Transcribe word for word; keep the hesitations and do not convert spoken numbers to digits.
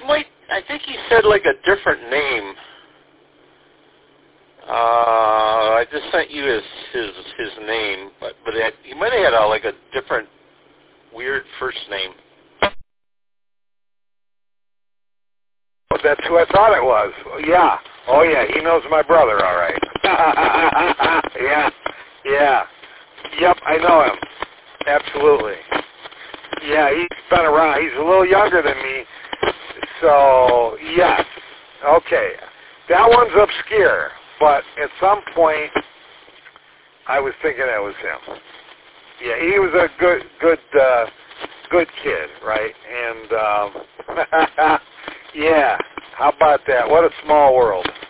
might. I think he said like a different name. Uh, I just sent you his his his name, but but it, he might have had a, like a different weird first name. Well, that's who I thought it was. Yeah. Oh yeah, he knows my brother. All right. yeah. Yeah. Yep, I know him. Absolutely. Yeah, he's been around. He's a little younger than me. So, yes. Okay. That one's obscure, but at some point, I was thinking that was him. Yeah, he was a good, good, uh, good kid, right? And, um, yeah, how about that? What a small world.